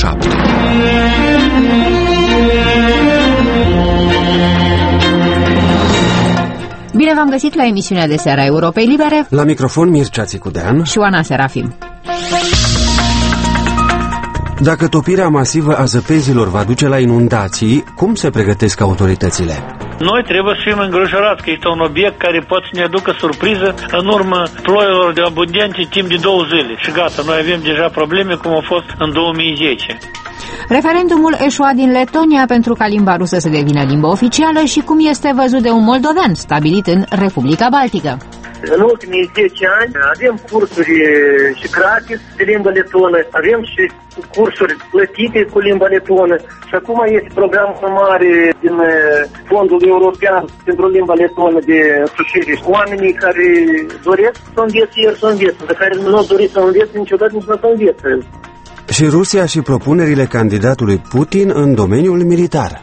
7. Bine v-am găsit la emisiunea de seară a Europei Libere. La microfon Mircea Țicudean și Oana Serafim. Dacă topirea masivă a zăpezilor va duce la inundații, cum se pregătesc autoritățile? Noi trebuie să fim îngrijorați că este un obiect care poate să ne aducă surpriză în urma ploilor de abundente timp de 2 zile. Și gata, noi avem deja probleme cum au fost în 2010. Referendumul eșuat din Letonia pentru ca limba rusă să devină limbă oficială și cum este văzut de un moldovean stabilit în Republica Baltică. În ultimii 10 ani avem cursuri și gratis de limba letonă, avem și cursuri plătite cu limba letonă și acum este programul mare din Fondul European pentru limba letonă de însușire. Oamenii care doresc să învețe, iar să învețe, de care nu doresc să învețe niciodată, nici nu să învețe. Și Rusia și propunerile candidatului Putin în domeniul militar.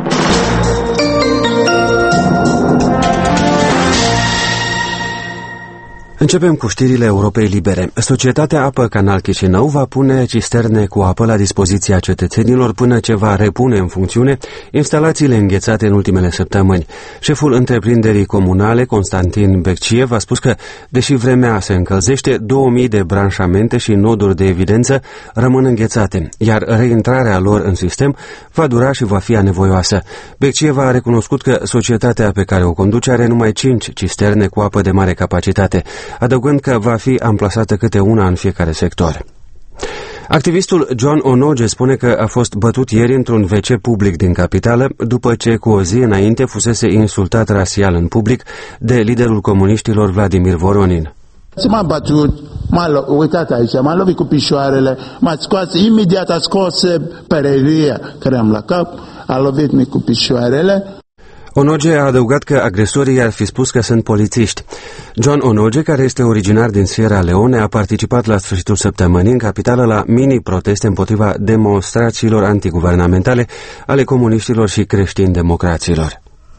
Începem cu știrile Europei Libere. Societatea Apă Canal Chișinău va pune cisterne cu apă la dispoziția cetățenilor până ce va repune în funcțiune instalațiile înghețate în ultimele săptămâni. Șeful întreprinderii comunale, Constantin Beciev, a spus că, deși vremea se încălzește, 2000 de branșamente și noduri de evidență rămân înghețate, iar reintrarea lor în sistem va dura și va fi anevoioasă. Beciev a recunoscut că societatea pe care o conduce are numai 5 cisterne cu apă de mare capacitate, adăugând că va fi amplasată câte una în fiecare sector. Activistul John Onoge spune că a fost bătut ieri într-un WC public din capitală după ce cu o zi înainte fusese insultat rasial în public de liderul comuniștilor Vladimir Voronin. M-a bătut, m-a uitat aici, m-a lovit cu picioarele, m-a scos, imediat a scos pereria care am la cap, a lovit cu picioarele. Onoge a adăugat că agresorii ar fi spus că sunt polițiști. John Onoge, care este originar din Sierra Leone, a participat la sfârșitul săptămânii în capitală la mini-proteste împotriva demonstrațiilor antiguvernamentale ale comuniștilor și creștini-democraților.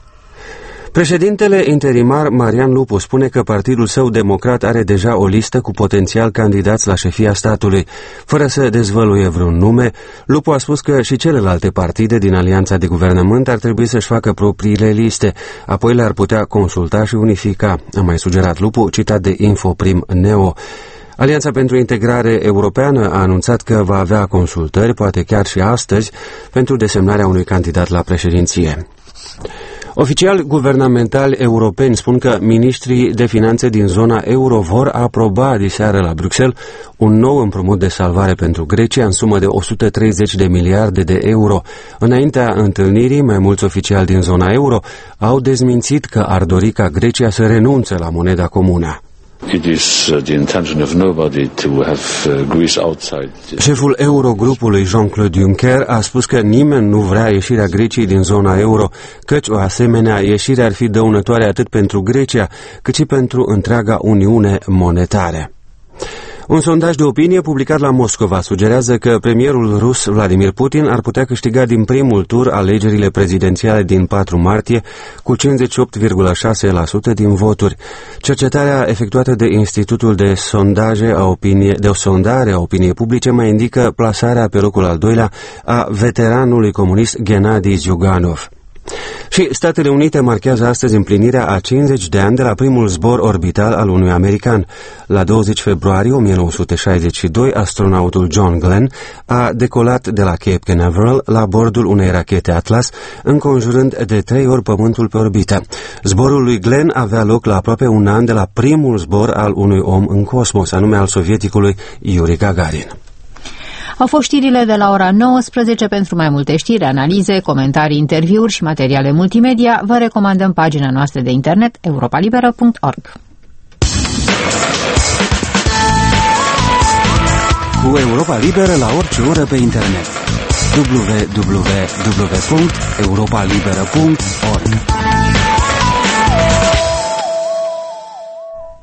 Președintele interimar Marian Lupu spune că partidul său democrat are deja o listă cu potențial candidați la șefia statului. Fără să dezvăluie vreun nume, Lupu a spus că și celelalte partide din alianța de guvernământ ar trebui să-și facă propriile liste, apoi le-ar putea consulta și unifica, a mai sugerat Lupu, citat de Infoprim Neo. Alianța pentru Integrare Europeană a anunțat că va avea consultări, poate chiar și astăzi, pentru desemnarea unui candidat la președinție. Oficiali guvernamentali europeni spun că miniștrii de finanțe din zona euro vor aproba diseară la Bruxelles un nou împrumut de salvare pentru Grecia în sumă de 130 de miliarde de euro. Înaintea întâlnirii, mai mulți oficiali din zona euro au dezmințit că ar dori ca Grecia să renunțe la moneda comună. Șeful Eurogrupului Jean-Claude Juncker a spus că nimeni nu vrea ieșirea Greciei din zona euro, căci o asemenea ieșire ar fi dăunătoare atât pentru Grecia, cât și pentru întreaga Uniune monetară. Un sondaj de opinie publicat la Moscova sugerează că premierul rus Vladimir Putin ar putea câștiga din primul tur alegerile prezidențiale din 4 martie cu 58,6% din voturi. Cercetarea efectuată de Institutul de sondare a opiniei publice mai indică plasarea pe locul al doilea a veteranului comunist Gennady Zyuganov. Și Statele Unite marchează astăzi împlinirea a 50 de ani de la primul zbor orbital al unui american. La 20 februarie 1962, astronautul John Glenn a decolat de la Cape Canaveral la bordul unei rachete Atlas, înconjurând de 3 ori Pământul pe orbită. Zborul lui Glenn avea loc la aproape un an de la primul zbor al unui om în cosmos, anume al sovieticului Yuri Gagarin. Au fost știrile de la ora 19. Pentru mai multe știri, analize, comentarii, interviuri și materiale multimedia, vă recomandăm pagina noastră de internet europalibera.org. Cu Europa Liberă la orice oră pe internet. www.europalibera.org.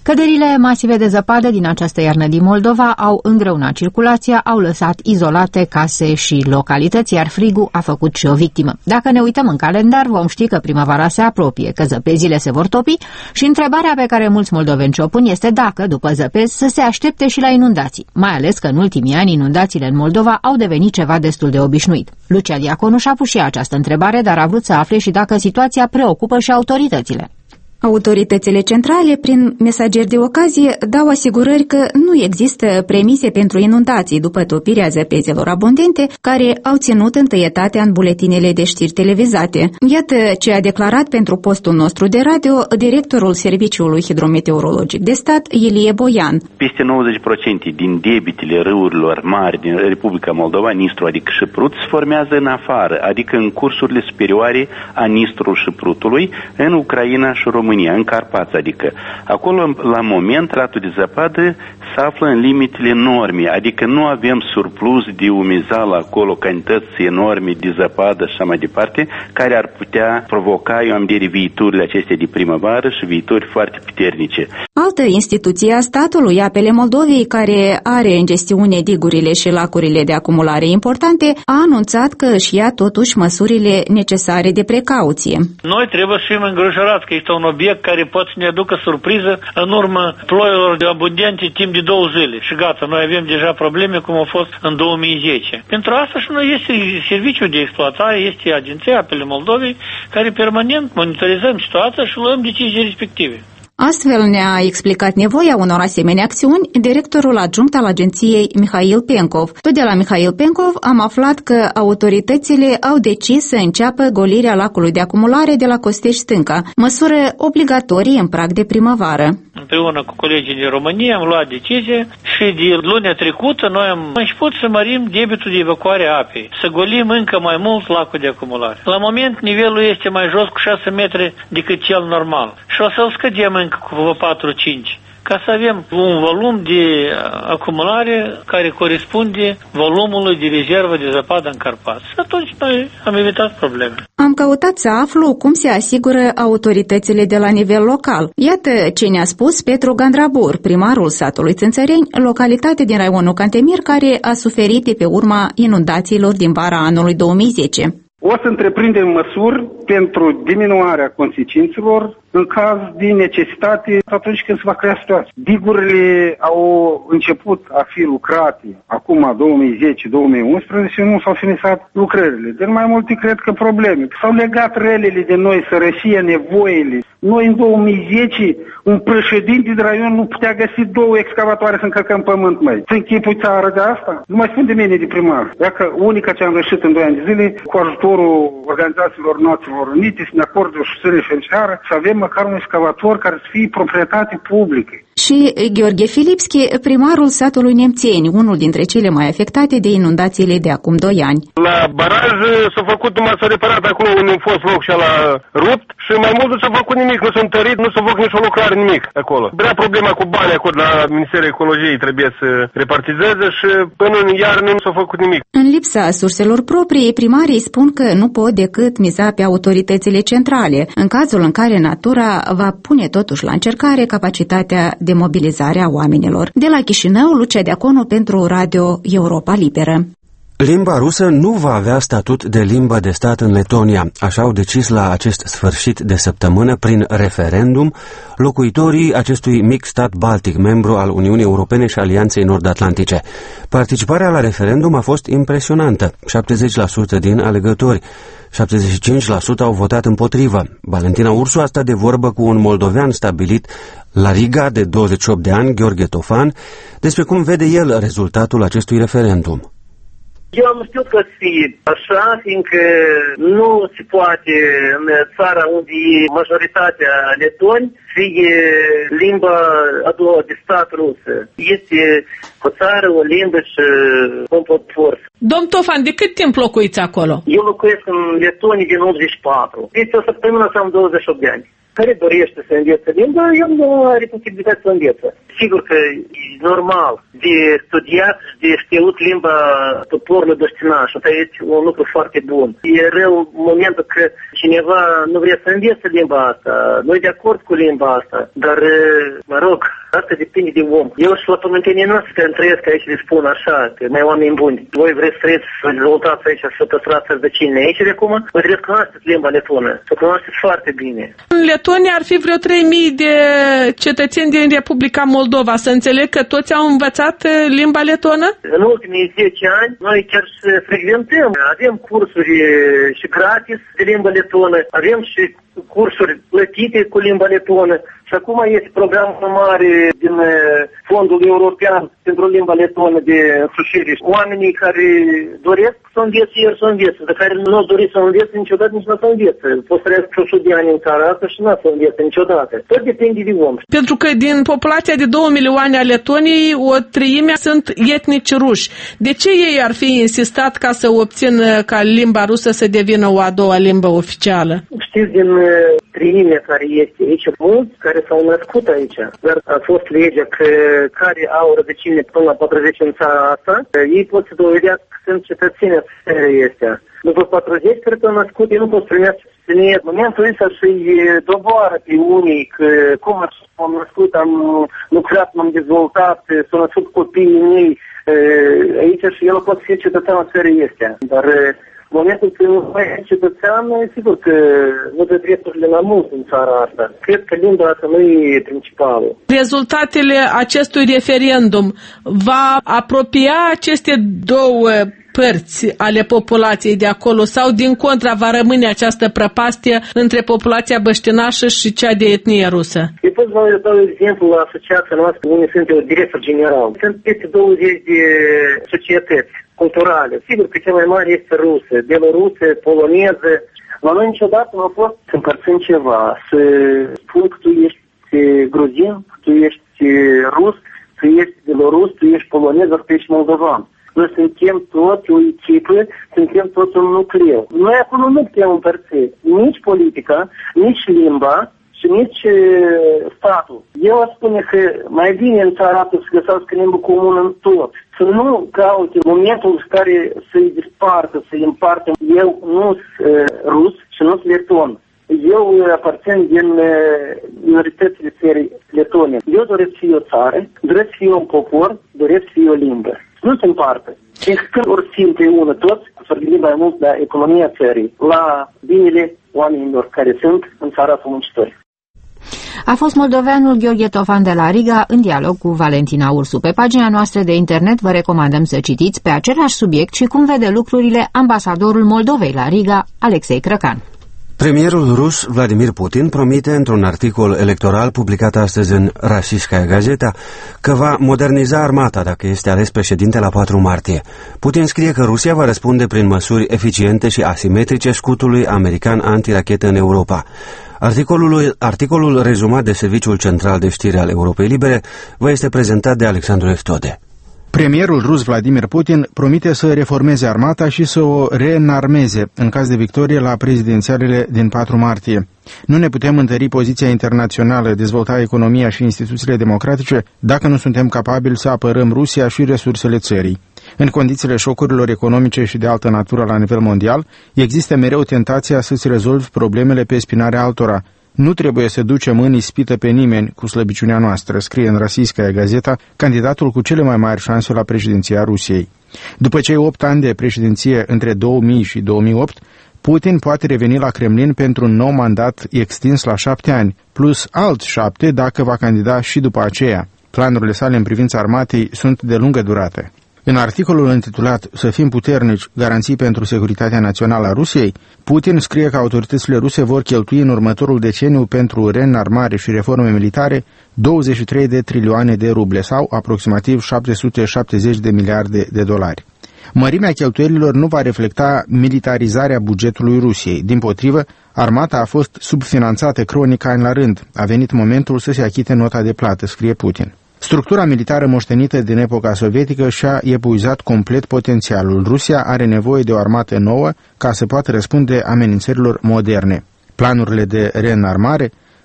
Căderile masive de zăpadă din această iarnă din Moldova au îngreunat circulația, au lăsat izolate case și localități, iar frigul a făcut și o victimă. Dacă ne uităm în calendar, vom ști că primăvara se apropie, că zăpezile se vor topi și întrebarea pe care mulți moldoveni o pun este dacă, după zăpezi, să se aștepte și la inundații, mai ales că în ultimii ani inundațiile în Moldova au devenit ceva destul de obișnuit. Lucia Diaconu și-a pus și această întrebare, dar a vrut să afle și dacă situația preocupă și autoritățile. Autoritățile centrale, prin mesageri de ocazie, dau asigurări că nu există premise pentru inundații după topirea zăpezilor abundente, care au ținut întâietatea în buletinele de știri televizate. Iată ce a declarat pentru postul nostru de radio directorul Serviciului Hidrometeorologic de Stat, Ilie Boian. Peste 90% din debitele râurilor mari din Republica Moldova, Nistru, adică și Prut, se formează în afară, adică în cursurile superioare a Nistrului și Prutului, în Ucraina și România, în Carpați, adică. Acolo, la moment, ratul de zăpadă se află în limitele norme, adică nu avem surplus de umizal acolo, cantități enorme de zăpadă și așa mai departe, care ar putea provoca, eu am de viiturile acestea de primăvară și viituri foarte puternice. Altă instituție a statului, Apele Moldovei, care are în gestiune digurile și lacurile de acumulare importante, a anunțat că își ia totuși măsurile necesare de precauție. Noi trebuie să fim îngrijorați că este un obiect care poate să ne aducă surpriză în urma ploilor de abundente timp de 2 zile. Și gata, noi avem deja probleme cum au fost în 2010. Pentru asta și noi este serviciul de exploatare, este Agenția Apele Moldovei, care permanent monitorizăm situația și luăm decizii respective. Astfel ne-a explicat nevoia unor asemenea acțiuni directorul adjunct al agenției Mihail Penkov. Tot de la Mihail Penkov am aflat că autoritățile au decis să înceapă golirea lacului de acumulare de la Costești Stânca, măsură obligatorie în prag de primăvară. Împreună cu colegii din România am luat decizie și de lunea trecută noi am început să mărim debitul de evacuare a apei, să golim încă mai mult lacul de acumulare. La moment nivelul este mai jos cu 6 metri decât cel normal și o să-l scădem încă cu 4-5, ca să avem un volum de acumulare care corespunde volumului de rezervă de zăpadă în Carpați. Atunci noi am evitat probleme. Am căutat să aflu cum se asigură autoritățile de la nivel local. Iată ce ne-a spus Petru Gandrabur, primarul satului Țânțăreni, localitate din raionul Cantemir, care a suferit de pe urma inundațiilor din vara anului 2010. O să întreprindem măsuri pentru diminuarea consecințelor în caz de necesitate atunci când se va crea situația. Digurile au început a fi lucrate acum 2010-2011 și nu s-au finisat lucrările. De mai multe cred că probleme. S-au legat relele de noi, sărășia, nevoile. Noi în 2010 un președinte de raion nu putea găsi 2 excavatoare să încărcăm pământ, măi. Să închipui țară de asta? Nu mai spun de mine de primar. Dacă unica ce am reușit în 2 ani de zile, cu ajutorul Organizațiilor Națiunilor Unite, să ne acorde o susținere financiară, să avem măcar un excavator care să fie proprietate publică. Și Gheorghe Filipski, primarul satului Nemțeni, unul dintre cele mai afectate de inundațiile de acum 2 ani. La baraj s-a făcut numai, s-a reparat acolo unde a fost loc și la rupt și mai mult nu s-a făcut nimic, nu s-a întărit, nu s-a făcut nicio lucrare, nimic acolo. Vrea problema cu banii acolo la Ministerul Ecologiei, trebuie să repartizeze și până în iarnă nu s-a făcut nimic. În lipsa surselor proprii, primarii spun că nu pot decât miza pe autoritățile centrale, în cazul în care natura va pune totuși la încercare capacitatea de mobilizare a oamenilor. De la Chișinău, Lucia Diaconu pentru Radio Europa Liberă. Limba rusă nu va avea statut de limbă de stat în Letonia, așa au decis la acest sfârșit de săptămână prin referendum locuitorii acestui mic stat baltic, membru al Uniunii Europene și Alianței Nord-Atlantice. Participarea la referendum a fost impresionantă, 70% din alegători. 75% au votat împotrivă. Valentina Ursu a stat de vorbă cu un moldovean stabilit la Riga de 28 de ani, Gheorghe Tofan, despre cum vede el rezultatul acestui referendum. Eu am știut că fie așa, fiindcă nu se poate în țara unde e majoritatea letoni, fie limba a doua de stat rusă. Este o țară, o limbă și un popor. Domn Tofan, de cât timp locuiți acolo? Eu locuiesc în Letonia din 84. Este o săptămână sau 28 de ani. care dorește să învețe limba, el nu are posibilitatea să învețe. Sigur că e normal de studiat, de știut limba poporului dăștinaș. Asta este un lucru foarte bun. E rău momentul că cineva nu vrea să învețe limba asta, nu e de acord cu limba asta, dar, mă rog, asta depinde de om. Eu și la pământenii noastre care trăiesc aici le spun așa, că mai oameni buni, voi vreți să trăiți, să dezvoltați aici, să păstrați rădăcinile aici de acum, voi trebuie să cunoașteți limba letonă, să cunoașteți foarte bine. În Letonia ar fi vreo 3.000 de cetățeni din Republica Moldova. Să înțeleg că toți au învățat limba letonă? În ultimii 10 ani, noi chiar și frecventăm. Avem cursuri și gratis de limba letonă, avem și cursuri plătite cu limba letonă. Și acum este programul mare din Fondul European pentru limba letonă de însușire. Oamenii care doresc să învețe, iar să învețe. De care nu doresc să învețe niciodată, nici nu să învețe. Poți să trăiesc 100 de ani în țara asta și nu să învețe niciodată. Tot depinde de om. Pentru că din populația de 2 milioane a Letoniei, o treime sunt etnici ruși. De ce ei ar fi insistat ca să obțină ca limba rusă să devină o a doua limbă oficială? Știți, din treimea care este aici, mulți care s-au născut aici, dar a fost legea că care au rădăcini până la 40 în țara asta, ei pot să dovedească că sunt cetățeni țării astea. După 40 care s-au născut, ei nu pot primească cetățenie. În momentul ăsta să-i doboară pe unii că cum am născut, am lucrat, m-am dezvoltat, s-au născut copiii mei aici și el pot fi cetățeanul țării astea. Dar în momentul când nu mai e cetățean, sigur că nu dă drepturile la mult în țara asta. Cred că limba asta nu e principală. Rezultatele acestui referendum va apropia aceste două părți ale populației de acolo sau din contra va rămâne această prăpastie între populația băștinașă și cea de etnie rusă? Eu pot să vă dau exemplu la asociația noastră unde sunt eu director general. Sunt peste 20 de societăți culturale. Sigur că cea mai mare este rusă, belorusă, poloneză. La noi niciodată nu a fost să împărțim ceva, să spun că tu ești gruzin, că tu ești rus, că tu ești belorus, tu ești polonez, că tu ești moldovan. Noi suntem toți o echipă, suntem toți un nucleu. Noi acolo nu putem împărți nici politica, nici limba și nici statul. Eu aș spune că mai bine în țara asta să găsească limbă comună în tot. Să nu caute momentul în care să-i dispartă, să-i împartă. Eu nu sunt rus și nu sunt leton. Eu aparțin din minoritățile țării letone. Eu doresc să fiu o țară, doresc să fiu un popor, doresc să fiu o limbă. Nu se împartă. Deci când ori fi împreună toți, să vorbim mai mult de economia țării, la binele oamenilor care sunt în țara muncitori. A fost moldoveanul Gheorghe Tofan de la Riga în dialog cu Valentina Ursu. Pe pagina noastră de internet vă recomandăm să citiți pe același subiect și cum vede lucrurile ambasadorul Moldovei la Riga, Alexei Crăcan. Premierul rus Vladimir Putin promite într-un articol electoral publicat astăzi în Rossiyskaya Gazeta că va moderniza armata dacă este ales președinte la 4 martie. Putin scrie că Rusia va răspunde prin măsuri eficiente și asimetrice scutului american antirachetă în Europa. Articolul rezumat de Serviciul Central de Știri al Europei Libere vă este prezentat de Alexandru Eftode. Premierul rus Vladimir Putin promite să reformeze armata și să o reînarmeze în caz de victorie la prezidențialele din 4 martie. Nu ne putem întări poziția internațională, dezvolta economia și instituțiile democratice dacă nu suntem capabili să apărăm Rusia și resursele țării. În condițiile șocurilor economice și de altă natură la nivel mondial, există mereu tentația să-ți rezolvi problemele pe spinarea altora. Nu trebuie să ducem în ispită pe nimeni cu slăbiciunea noastră, scrie în Rossiyskaya Gazeta candidatul cu cele mai mari șanse la președinția Rusiei. După cei 8 ani de președinție între 2000 și 2008, Putin poate reveni la Kremlin pentru un nou mandat extins la 7 ani, plus alți 7 dacă va candida și după aceea. Planurile sale în privința armatei sunt de lungă durată. În articolul intitulat "Să fim puternici, garanții pentru securitatea națională a Rusiei", Putin scrie că autoritățile ruse vor cheltui în următorul deceniu pentru reînarmare și reforme militare 23 de trilioane de ruble sau aproximativ 770 de miliarde de dolari. Mărimea cheltuielilor nu va reflecta militarizarea bugetului Rusiei. Dimpotrivă, armata a fost subfinanțată cronic ani la rând. A venit momentul să se achite nota de plată, scrie Putin. Structura militară moștenită din epoca sovietică și-a epuizat complet potențialul. Rusia are nevoie de o armată nouă ca să poată răspunde amenințărilor moderne. Planurile de reînarmare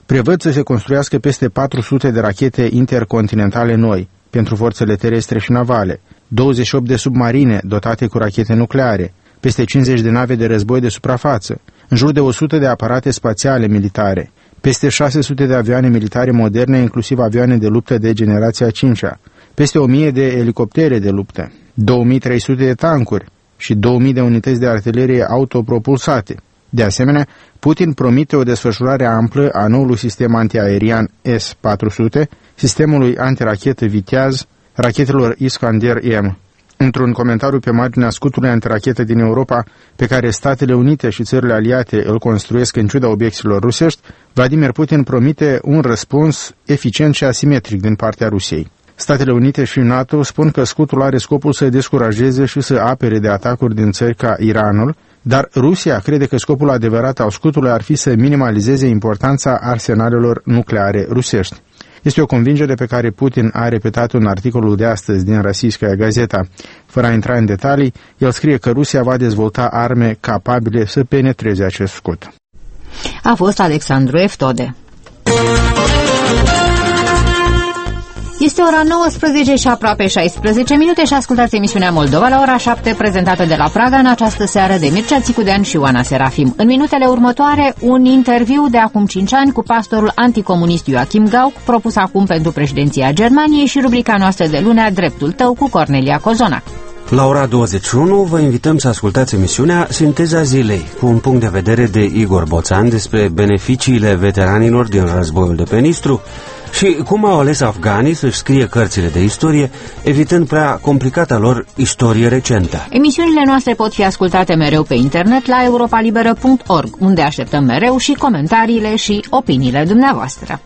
prevăd să se construiască peste 400 de rachete intercontinentale noi pentru forțele terestre și navale, 28 de submarine dotate cu rachete nucleare, peste 50 de nave de război de suprafață, în jur de 100 de aparate spațiale militare, peste 600 de avioane militare moderne, inclusiv avioane de luptă de generația 5-a, peste 1000 de elicoptere de luptă, 2300 de tancuri și 2000 de unități de artilerie autopropulsate. De asemenea, Putin promite o desfășurare amplă a noului sistem antiaerian S-400, sistemului antirachetă Viteaz, rachetelor Iskander-M. Într-un comentariu pe marginea scutului antirachetă din Europa, pe care Statele Unite și țările aliate îl construiesc în ciuda obiecțiilor rusești, Vladimir Putin promite un răspuns eficient și asimetric din partea Rusiei. Statele Unite și NATO spun că scutul are scopul să descurajeze și să apere de atacuri din țări ca Iranul, dar Rusia crede că scopul adevărat al scutului ar fi să minimalizeze importanța arsenalelor nucleare rusești. Este o convingere pe care Putin a repetat în articolul de astăzi din Rossiyskaya Gazeta. Fără a intra în detalii, el scrie că Rusia va dezvolta arme capabile să penetreze acest scut. A fost Alexandru Eftode. Este ora 19 și aproape 16 minute și ascultați emisiunea Moldova la ora 7, prezentată de la Praga în această seară de Mircea Țicudean și Oana Serafim. În minutele următoare, un interviu de acum 5 ani cu pastorul anticomunist Joachim Gauck, propus acum pentru președinția Germaniei, și rubrica noastră de lunea Dreptul tău cu Cornelia Cozonac. La ora 21 vă invităm să ascultați emisiunea Sinteza zilei, cu un punct de vedere de Igor Boțan despre beneficiile veteranilor din războiul de pe Nistru și cum au ales afganii să-și scrie cărțile de istorie, evitând prea complicata lor istorie recentă. Emisiunile noastre pot fi ascultate mereu pe internet la europalibera.org, unde așteptăm mereu și comentariile și opiniile dumneavoastră.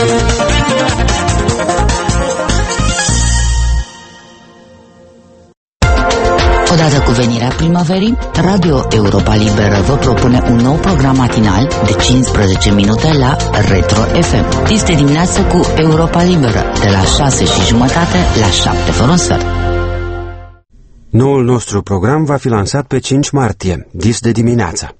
Odată cu venirea primăverii, Radio Europa Liberă vă propune un nou program matinal de 15 minute la Retro FM. Este dimineață cu Europa Liberă, de la 6:30 la 7 fără un sfert. Noul nostru program va fi lansat pe 5 martie, dis de dimineață.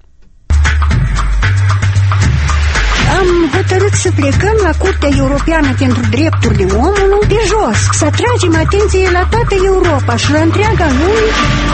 Am hotărât să plecăm la Curtea Europeană pentru Drepturile Omului pe jos, să atragem atenție la toată Europa și la întreaga lume.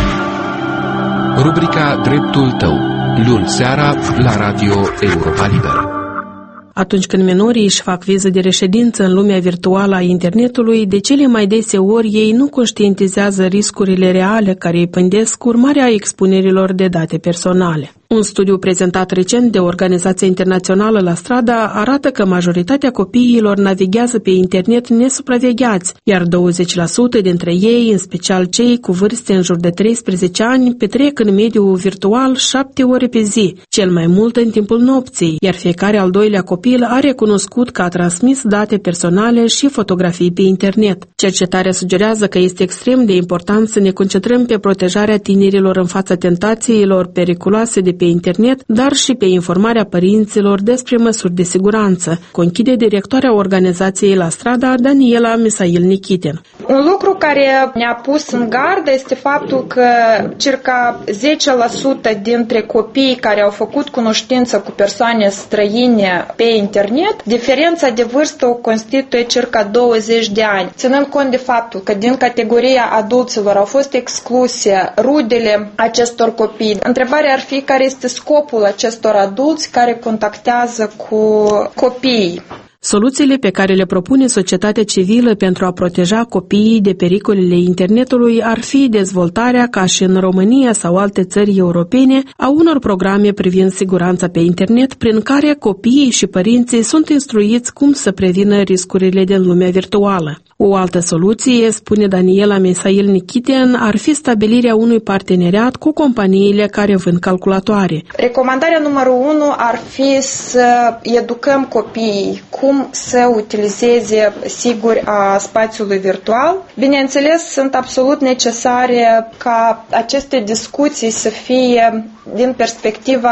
Rubrica Dreptul tău, luni seara la Radio Europa Liberă. Atunci când minorii își fac viză de reședință în lumea virtuală a internetului, de cele mai deseori ei nu conștientizează riscurile reale care îi pândesc urmarea expunerilor de date personale. Un studiu prezentat recent de Organizația Internațională La Strada arată că majoritatea copiilor navighează pe internet nesupravegheați, iar 20% dintre ei, în special cei cu vârste în jur de 13 ani, petrec în mediul virtual 7 ore pe zi, cel mai mult în timpul nopții, iar fiecare al doilea copil a recunoscut că a transmis date personale și fotografii pe internet. Cercetarea sugerează că este extrem de important să ne concentrăm pe protejarea tinerilor în fața tentațiilor periculoase de pe internet, dar și pe informarea părinților despre măsuri de siguranță, conchide directoarea organizației La Strada, Daniela Misail Nikitin. Un lucru care ne-a pus în gardă este faptul că circa 10% dintre copiii care au făcut cunoștință cu persoane străine pe internet, diferența de vârstă o constituie circa 20 de ani. Ținând cont de faptul că din categoria adulților au fost excluse rudele acestor copii, întrebarea ar fi care este scopul acestor adulți care contactează cu copiii. Soluțiile pe care le propune societatea civilă pentru a proteja copiii de pericolele internetului ar fi dezvoltarea, ca și în România sau alte țări europene, a unor programe privind siguranța pe internet, prin care copiii și părinții sunt instruiți cum să prevină riscurile din lumea virtuală. O altă soluție, spune Daniela Misail Nikitin, ar fi stabilirea unui parteneriat cu companiile care vând calculatoare. Recomandarea numărul 1 ar fi să educăm copiii cum să utilizeze sigur a spațiului virtual. Bineînțeles, sunt absolut necesare ca aceste discuții să fie din perspectiva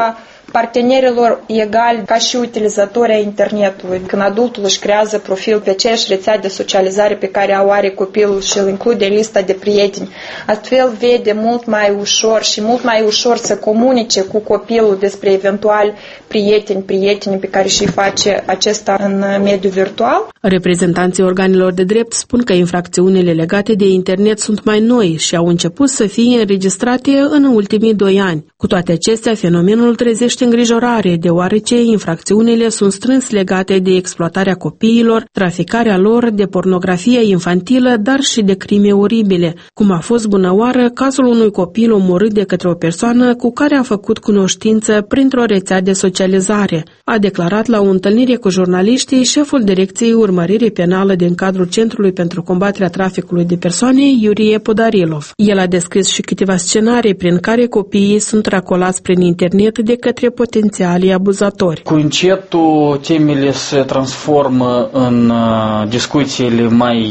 partenerilor egali ca și utilizatori ai internetului. Când adultul își creează profil pe aceeași rețea de socializare pe care o are copilul și îl include în lista de prieteni, astfel vede mult mai ușor și mult mai ușor să comunice cu copilul despre eventuali prieteni pe care și face acesta în mediul virtual. Reprezentanții organelor de drept spun că infracțiunile legate de internet sunt mai noi și au început să fie înregistrate în ultimii 2 ani. Cu toate acestea, fenomenul trezește îngrijorare, deoarece infracțiunile sunt strâns legate de exploatarea copiilor, traficarea lor, de pornografie infantilă, dar și de crime oribile, cum a fost bunăoară cazul unui copil omorât de către o persoană cu care a făcut cunoștință printr-o rețea de socializare, a declarat la o întâlnire cu jurnaliștii șeful Direcției Urmărire Penală din cadrul Centrului pentru combaterea traficului de persoane, Iurie Podarilov. El a descris și câteva scenarii prin care copiii sunt racolați prin internet de către potențialii abuzatori. Cu încetul temele se transformă în discuțiile mai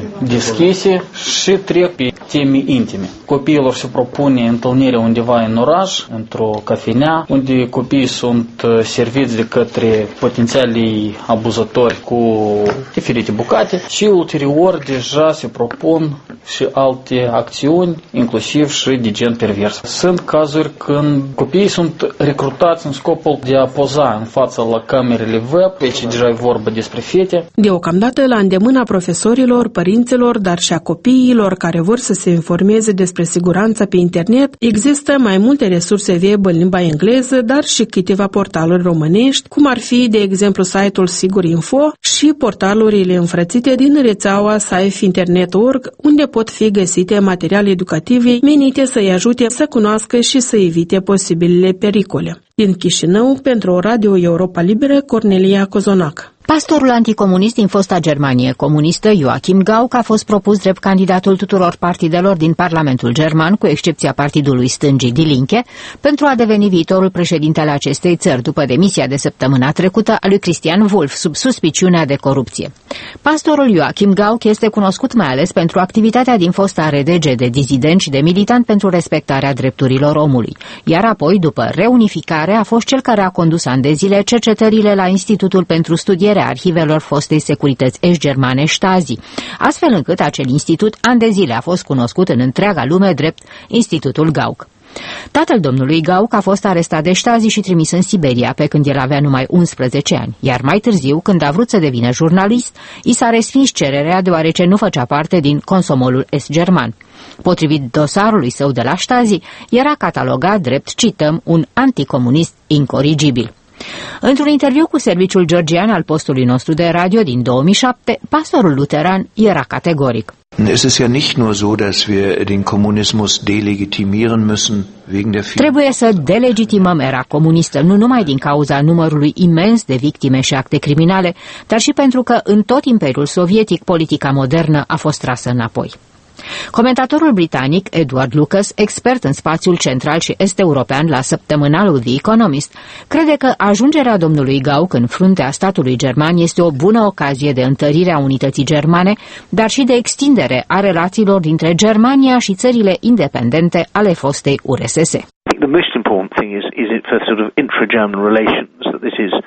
deschise și trec pe teme intime. Copiilor se propune întâlnirea undeva în oraș, într-o cafenea, unde copiii sunt serviți de către potențialii abuzatori cu diferite bucate și ulterior deja se propun și alte acțiuni, inclusiv și de gen pervers. Sunt cazuri când copiii sunt recrutați în scopul de a poza în fața la camerele web, deci deja e vorba despre fete. Deocamdată la îndemâna profesorilor, părinților, dar și a copiilor care vor să se informeze despre siguranța pe internet, există mai multe resurse web în limba engleză, dar și câteva portaluri românești, cum ar fi, de exemplu, site-ul Sigur.info și portalurile înfrățite din rețeaua safeinternet.org, unde pot fi găsite materiale educative menite să-i ajute să cunoască și să evite posibilele pericole. Din Chișinău, pentru Radio Europa Liberă, Cornelia Cozonac. Pastorul anticomunist din fosta Germanie comunistă, Joachim Gauck, a fost propus drept candidatul tuturor partidelor din Parlamentul German, cu excepția partidului stângii Die Linke, pentru a deveni viitorul președinte al acestei țări, după demisia de săptămâna trecută a lui Christian Wulff, sub suspiciunea de corupție. Pastorul Joachim Gauck este cunoscut mai ales pentru activitatea din fosta RDG de dizident și de militant pentru respectarea drepturilor omului, iar apoi, după reunificare, a fost cel care a condus ani de zile cercetările la Institutul pentru Studierea Arhivelor fostei securități est-germane Stasi, astfel încât acel institut ani de zile a fost cunoscut în întreaga lume drept Institutul Gauck. Tatăl domnului Gauck a fost arestat de Stasi și trimis în Siberia pe când el avea numai 11 ani, iar mai târziu, când a vrut să devină jurnalist, i s-a respins cererea deoarece nu făcea parte din consomolul est-german. Potrivit dosarului său de la Stasi, era catalogat drept, cităm, un anticomunist incorrigibil. Într-un interviu cu serviciul georgian al postului nostru de radio din 2007, pastorul luteran era categoric. Es ist ja nicht nur so, dass wir den Kommunismus delegitimieren müssen wegen der Trebuie să delegitimăm era comunistă, nu numai din cauza numărului imens de victime și acte criminale, dar și pentru că în tot Imperiul Sovietic politica modernă a fost trasă înapoi. Comentatorul britanic Edward Lucas, expert în spațiul central și est-european la săptămânalul The Economist, crede că ajungerea domnului Gauck în fruntea statului german este o bună ocazie de întărire a unității germane, dar și de extindere a relațiilor dintre Germania și țările independente ale fostei URSS. The most important thing is it for sort of intra-German relations that this is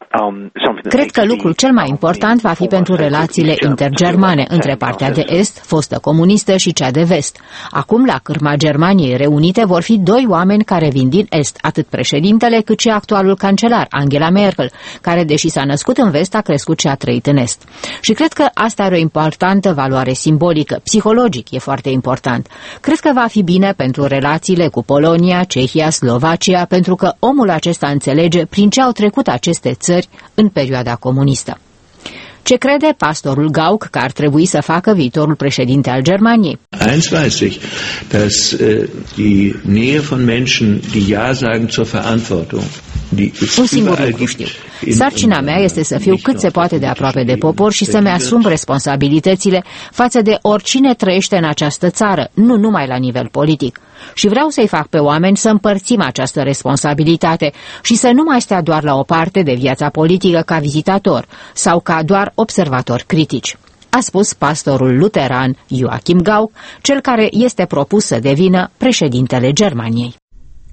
Cred că lucrul cel mai important va fi pentru relațiile intergermane între partea de est, fostă comunistă, și cea de vest. Acum, la cârma Germaniei reunite, vor fi 2 oameni care vin din est, atât președintele cât și actualul cancelar, Angela Merkel, care, deși s-a născut în vest, a crescut și a trăit în est. Și cred că asta are o importantă valoare simbolică, psihologic e foarte important. Cred că va fi bine pentru relațiile cu Polonia, Cehia, Slovacia, pentru că omul acesta înțelege prin ce au trecut aceste țări în perioada comunistă. Ce crede pastorul Gauck că ar trebui să facă viitorul președinte al Germaniei? Eins weiß ich, dass die Nähe von Menschen, die ja sagen zur Verantwortung. Un singur lucru știu. Sarcina mea este să fiu cât se poate de aproape de popor și să-mi asum responsabilitățile față de oricine trăiește în această țară, nu numai la nivel politic. Și vreau să-i fac pe oameni să împărțim această responsabilitate și să nu mai stea doar la o parte de viața politică ca vizitator sau ca doar observator critici, a spus pastorul luteran Joachim Gauck, cel care este propus să devină președintele Germaniei.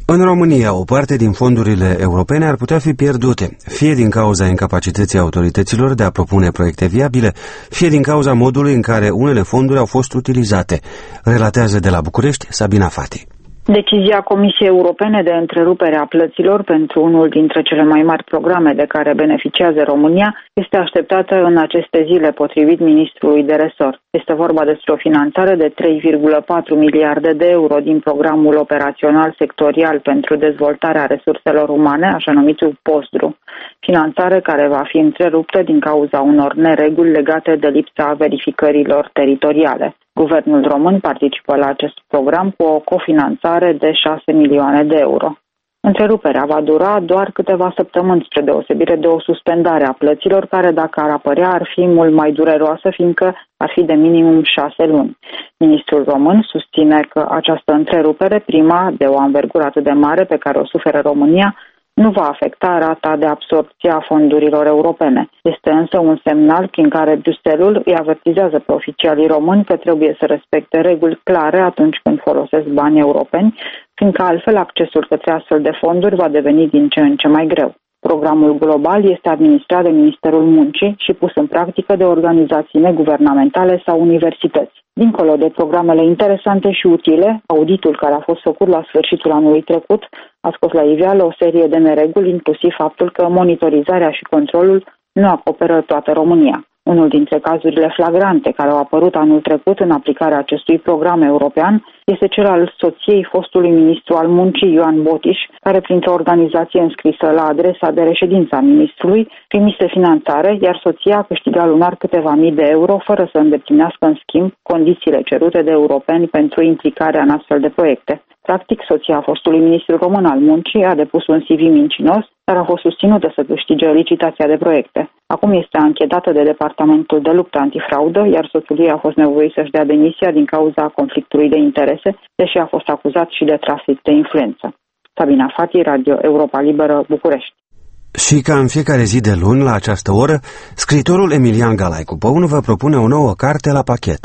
În România, o parte din fondurile europene ar putea fi pierdute, fie din cauza incapacității autorităților de a propune proiecte viabile, fie din cauza modului în care unele fonduri au fost utilizate, relatează de la București Sabina Fati. Decizia Comisiei Europene de întrerupere a plăților pentru unul dintre cele mai mari programe de care beneficiază România este așteptată în aceste zile, potrivit ministrului de resort. Este vorba despre o finanțare de 3,4 miliarde de euro din programul operațional sectorial pentru dezvoltarea resurselor umane, așa numitul POSDRU. Finanțare care va fi întreruptă din cauza unor nereguli legate de lipsa verificărilor teritoriale. Guvernul român participă la acest program cu o cofinanțare de 6 milioane de euro. Întreruperea va dura doar câteva săptămâni, spre deosebire de o suspendare a plăților, care, dacă ar apărea, ar fi mult mai dureroasă, fiindcă ar fi de minimum 6 luni. Ministrul român susține că această întrerupere, prima de o anvergură atât de mare pe care o suferă România, nu va afecta rata de absorbție a fondurilor europene. Este însă un semnal prin care Bruxelles îi avertizează pe oficialii români că trebuie să respecte reguli clare atunci când folosesc bani europeni, fiindcă altfel accesul către astfel de fonduri va deveni din ce în ce mai greu. Programul global este administrat de Ministerul Muncii și pus în practică de organizații neguvernamentale sau universități. Dincolo de programele interesante și utile, auditul care a fost făcut la sfârșitul anului trecut a scos la iveală o serie de nereguli, inclusiv faptul că monitorizarea și controlul nu acoperă toată România. Unul dintre cazurile flagrante care au apărut anul trecut în aplicarea acestui program european este cel al soției fostului ministru al muncii, Ioan Botiș, care printr-o organizație înscrisă la adresa de reședință a ministrului primise finanțare, iar soția câștiga lunar câteva mii de euro fără să îndeplinească în schimb condițiile cerute de europeni pentru implicarea în astfel de proiecte. Practic, soția fostului ministru român al muncii a depus un CV mincinos, dar a fost susținută să câștige licitația de proiecte. Acum este anchetată de Departamentul de Luptă Antifraudă, iar soțul ei a fost nevoit să-și dea demisia din cauza conflictului de interese, deși a fost acuzat și de trafic de influență. Sabina Fati, Radio Europa Liberă, București. Și ca în fiecare zi de luni, la această oră, scriitorul Emilian Galaicu Păun vă propune o nouă carte la pachet.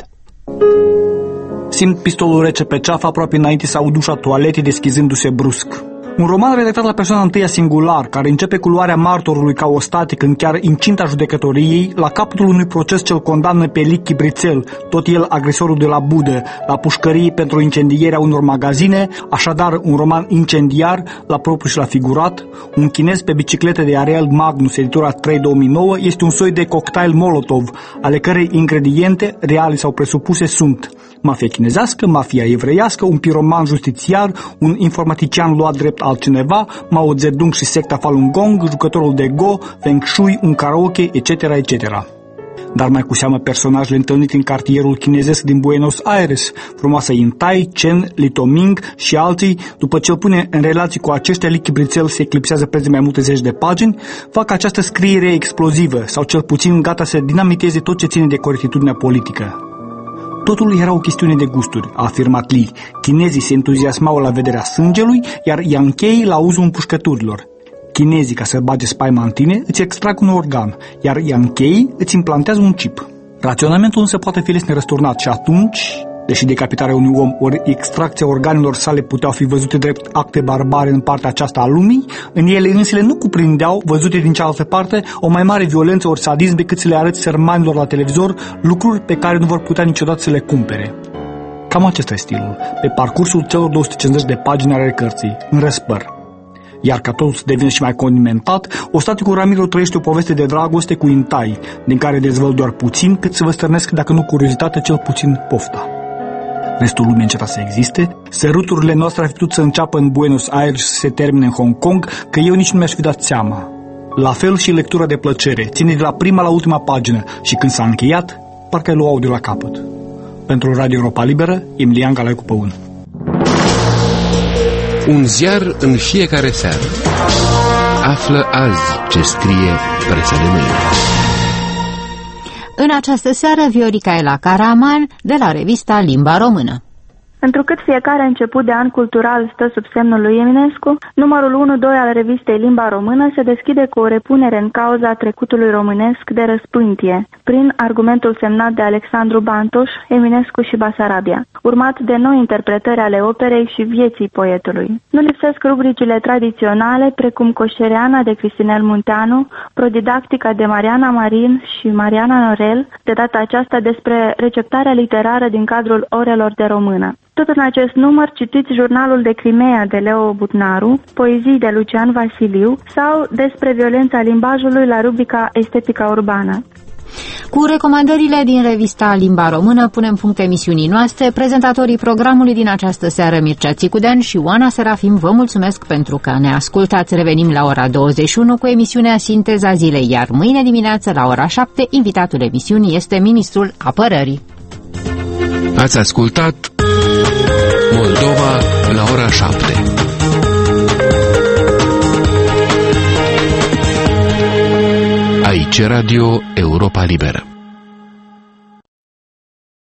Simt pistolul rece pe ceafă aproape înainte să aud ușa toaletei deschizându-se brusc. Un roman redactat la persoana întâia singular, care începe cu luarea martorului ca o static în chiar incinta judecătoriei, la capătul unui proces ce îl condamnă pe Lichi Brițel, tot el agresorul de la Budă, la pușcării pentru incendierea unor magazine, așadar un roman incendiar, la propriu și la figurat. Un chinez pe bicicletă de Ariel Magnus, editura 3/2009, este un soi de cocktail Molotov, ale cărei ingrediente, reale sau presupuse, sunt mafia chinezească, mafia evreiască, un piroman justițiar, un informatician luat drept altcineva, Mao Zedong și secta Falun Gong, jucătorul de Go, Feng Shui, un karaoke, etc., etc. Dar mai cu seamă personajele întâlnite în cartierul chinezesc din Buenos Aires, frumoasa Yin Tai, Chen, Li Toming și alții, după ce îl pune în relații cu aceștia, Lichi Brițel se eclipsează preț de mai multe zeci de pagini, fac această scriere explozivă, sau cel puțin gata să dinamiteze tot ce ține de corectitudinea politică. Totul era o chestiune de gusturi, a afirmat Li. Chinezii se entuziasmau la vederea sângelui, iar yankeii la auzul împușcăturilor. Chinezii, ca să bage spaima în tine, îți extrag un organ, iar yankeii îți implantează un chip. Raționamentul însă poate fi nerăsturnat și atunci, deși decapitarea unui om ori extracția organelor sale puteau fi văzute drept acte barbare în partea aceasta a lumii, în ele însele nu cuprindeau, văzute din cealaltă parte, o mai mare violență ori sadism decât să le arăți sărmanilor la televizor lucruri pe care nu vor putea niciodată să le cumpere. Cam acesta e stilul, pe parcursul celor 250 de pagini ale cărții, în răspăr. Iar ca totul să devină și mai condimentat, ostaticul Ramiro trăiește o poveste de dragoste cu Yin Tai, din care dezvăl doar puțin, cât să vă stârnesc, dacă nu curiozitate, cel puțin pofta. Restul lumii înceta să existe, săruturile noastre ar fi putut să înceapă în Buenos Aires și să se termine în Hong Kong, că eu nici nu mi-aș fi dat seama. La fel și lectura de plăcere, ține de la prima la ultima pagină și când s-a încheiat, parcă îl luau de la capăt. Pentru Radio Europa Liberă, Emilian Galaicu Păun. Un ziar în fiecare seară. Află azi ce scrie presa de mâine. În această seară, Viorica Ela Caraman, de la revista Limba Română. Întrucât fiecare început de an cultural stă sub semnul lui Eminescu, numărul 1-2 al revistei Limba Română se deschide cu o repunere în cauza trecutului românesc de răspântie, prin argumentul semnat de Alexandru Bantoș, Eminescu și Basarabia, urmat de noi interpretări ale operei și vieții poetului. Nu lipsesc rubricile tradiționale, precum Coșereana de Cristinel Munteanu, Prodidactica de Mariana Marin și Mariana Norel, de data aceasta despre receptarea literară din cadrul orelor de română. Tot în acest număr citiți Jurnalul de Crimea de Leo Butnaru, poezii de Lucian Vasiliu sau despre violența limbajului la rubrica Estetica urbană. Cu recomandările din revista Limba Română punem punct emisiunii noastre. Prezentatorii programului din această seară, Mircea Țicudean și Oana Serafim, vă mulțumesc pentru că ne ascultați. Revenim la ora 21 cu emisiunea Sinteza Zilei, iar mâine dimineață la ora 7 invitatul emisiunii este Ministrul Apărării. Ați ascultat Moldova la ora 7. Aici Radio Europa Liberă.